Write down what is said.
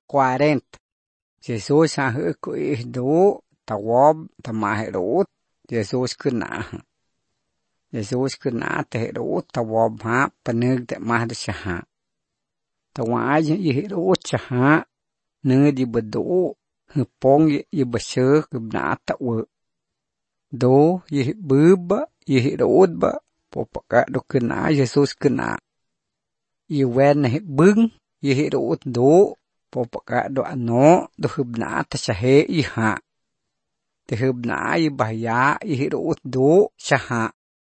40. Jesus ha hữu quỷ đủ tawob tamahe rút. Jesus kena. Jesus kena te rút tawob ha peneg te mahd syaha. Tawaj yi rút syaha ne di bedu hepong yi besek bna tawe. Do yi beba yi rút ba popaka do kena Jesus kena. Yi wen bưng yi rút do popaka do ano do hubna ta syahe yi ha. Te hubna yi bahaya yi rút do syaha.